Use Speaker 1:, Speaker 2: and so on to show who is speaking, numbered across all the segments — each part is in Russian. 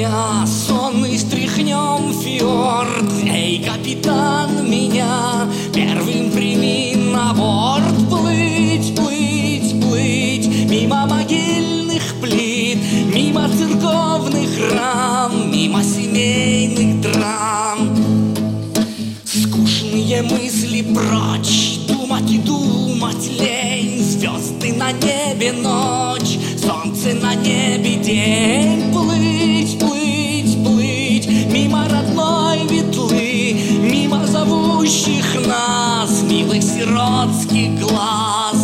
Speaker 1: дня сонный стряхнем фьорд. Эй, капитан, меня первым прими на борт. Плыть, плыть, плыть мимо могильных плит, мимо церковных рам, мимо семейных драм. Скучные мысли прочь, думать и думать лень. Звезды на небе ночь, солнце на небе день. Плыть, плыть, плыть мимо родной ветлы, мимо зовущих нас милых сиротских глаз.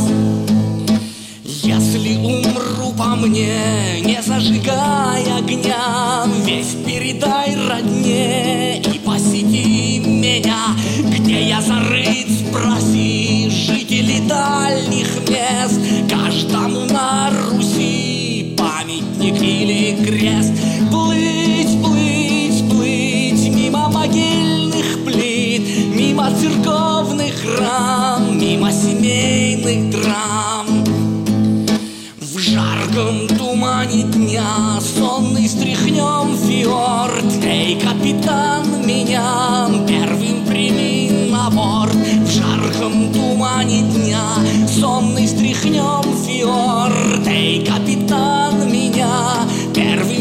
Speaker 1: Если умру по мне, не зажигай огня, весть передай родне и посети меня. Где я зарыт, спроси жителей дальних мест. Каждому на Руси памятник или крест. Плыть, плыть, плыть мимо могильных плит, мимо церковных рам, мимо семейных драм. В жарком тумане дня сонный стряхнем фьорд. Эй, капитан, меня первым прими на борт. В жарком тумане дня сонный стряхнем фьорд. Эй, капитан, меня первым